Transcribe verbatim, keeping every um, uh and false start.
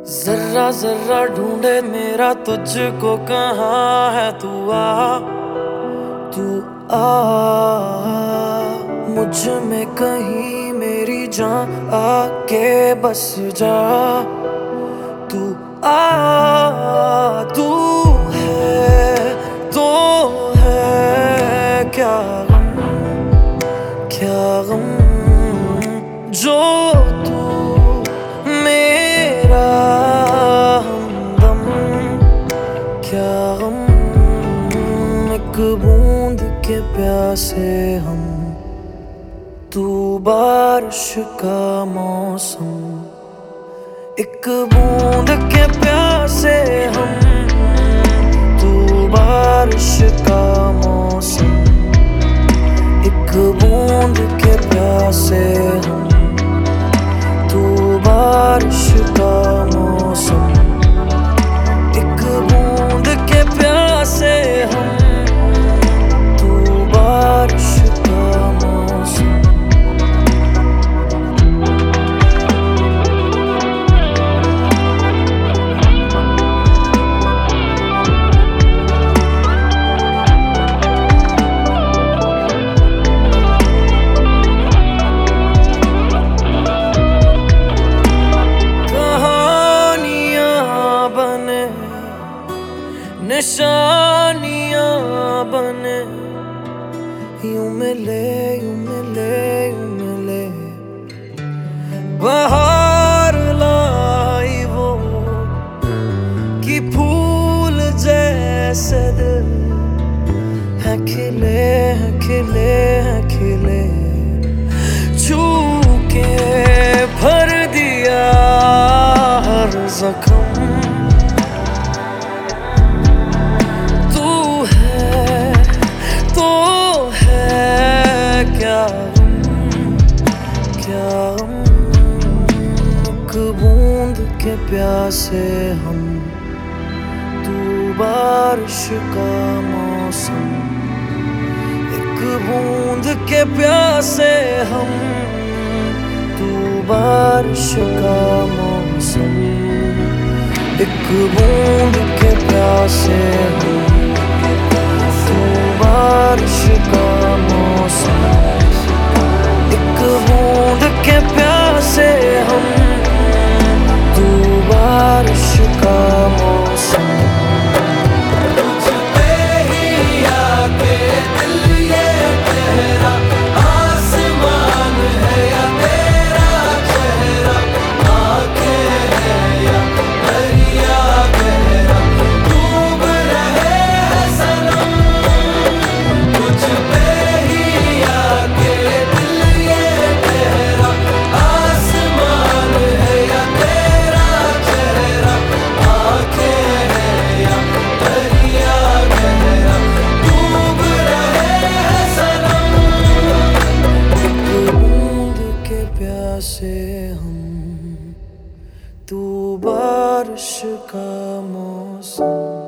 जर्रा जर्रा ढूंढे मेरा तुझको, कहाँ है तू आ, तू आ मुझ में कहीं मेरी जान आके बस जा। तू आ, तू है तो है क्या गम, क्या गम जो तू मेरा हमदम, क्या गम एक बूंद के प्यासे हम, तू बारिश का मौसम। एक बूंद के प्यासे हम, तू बारिश का मौसम। एक बूंद के प्यासे हम, तू बारिश का मौसम। एक बूंद के प्यासे हम, तू बारिश का मौसम। निशानियां बने यूं मिले यूं मिले यूं मिले, बहार लाई वो कि फूल जैसे दिल है खिले है खिले है खिले, छू के भर दिया हर जख्म। बूंद के प्यासे हम, तू बारिश का मौसम। एक बूंद के प्यासे हम, तू बारिश का मौसम। एक बूंद के प्यासे हम, तू बारिश का मौसम। एक बूंद के प्यासे हम, बारिश का मौसम। तुझ पे ही आके दिल ये तेरा आसमान है या तेरा चेहरा, आंखें है या दरिया गहरा, डूब रहे हैं सनम। तुझ पे ही आके दिल ये तेरा आसमान है या से हम, तू बारिश का मौसम।